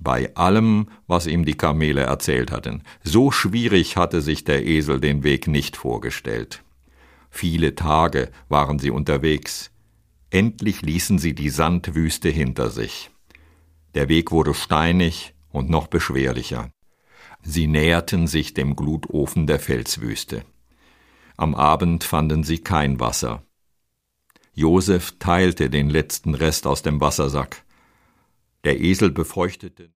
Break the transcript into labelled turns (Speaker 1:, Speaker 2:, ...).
Speaker 1: bei allem, was ihm die Kamele erzählt hatten. So schwierig hatte sich der Esel den Weg nicht vorgestellt. Viele Tage waren sie unterwegs. Endlich ließen sie die Sandwüste hinter sich. Der Weg wurde steinig und noch beschwerlicher. Sie näherten sich dem Glutofen der Felswüste. Am Abend fanden sie kein Wasser. Josef teilte den letzten Rest aus dem Wassersack. Der Esel befeuchtete